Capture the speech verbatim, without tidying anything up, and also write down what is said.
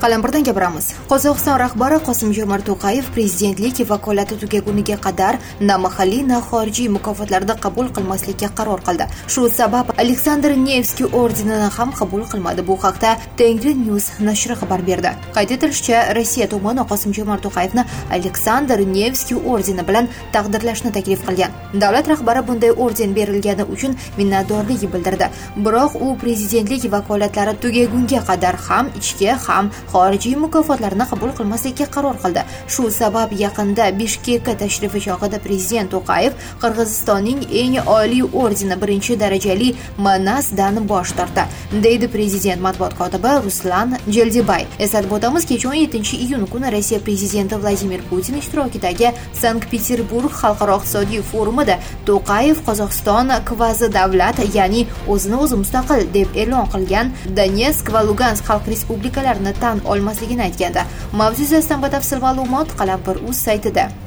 Qalampirdan gapiramiz. Qozog'iston rahbari Qosim-Jomart To'qayev prezidentlik vakolati tugaguniga qadar na mahalliy na xorijiy mukofotlarni qabul qilmaslikka qaror qildi. Shu sabab Aleksandr Nevskiy ordenini ham qabul qilmadi. Bu haqda Tengri News nashri xabar berdi. Qayd etilishicha, Rossiya tomoni Qosim-Jomart To'qayevni Aleksandr Nevskiy ordeni bilan taqdirlashni taklif qilgan. Davlat rahbari bunday orden berilgani uchun minnatdorlik bildirdi. Biroq u prezidentlik vakolatlari tugagunga qadar ham ichki ham xorijiy mukofotlarni qabul qilmaslikka qaror qildi. Shu sabab yaqinda Bishkekka tashrifi chog'ida prezident To'qayev Qirg'izistonning eng oliy ordeni birinchi darajali Manasdan bosh tortdi, deydi prezident matbuot kotibi Ruslan Jeldibay. Eslatib o'tamiz, kecha o'n yettinchi iyun kuni Rossiya prezidenti Vladimir Putin ishtirokidagi Sankt-Peterburg xalqaro iqtisodiy forumida To'qayev Qozog'iston kvazi davlat, ya'ni o'zini o'zi mustaqil deb e'lon qilgan Donetsk va Lugansk xalq respublikalarini tan olmasligini aytganda. Mavzu yuzasidan batafsil ma'lumot Qalampir.uz saytida.